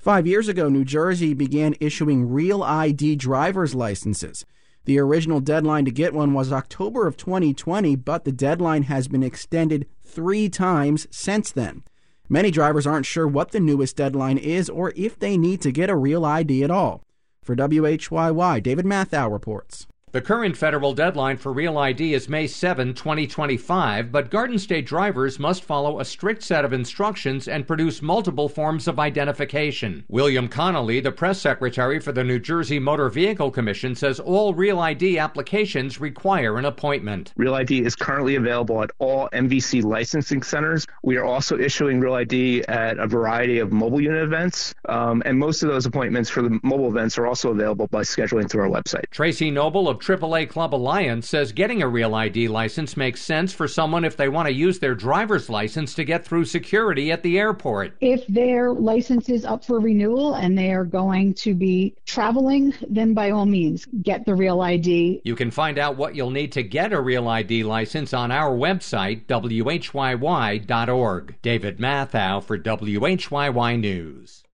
5 years ago, New Jersey began issuing Real ID driver's licenses. The original deadline to get one was October of 2020, but the deadline has been extended 3 times since then. Many drivers aren't sure what the newest deadline is or if they need to get a Real ID at all. For WHYY, David Mathau reports. The current federal deadline for Real ID is May 7, 2025, but Garden State drivers must follow a strict set of instructions and produce multiple forms of identification. William Connolly, the press secretary for the New Jersey Motor Vehicle Commission, says all Real ID applications require an appointment. Real ID is currently available at all MVC licensing centers. We are also issuing Real ID at a variety of mobile unit events, and most of those appointments for the mobile events are also available by scheduling through our website. Tracy Noble of AAA Club Alliance says getting a Real ID license makes sense for someone if they want to use their driver's license to get through security at the airport. If their license is up for renewal and they are going to be traveling, then by all means, get the Real ID. You can find out what you'll need to get a Real ID license on our website, WHYY.org. David Mathau for WHYY News.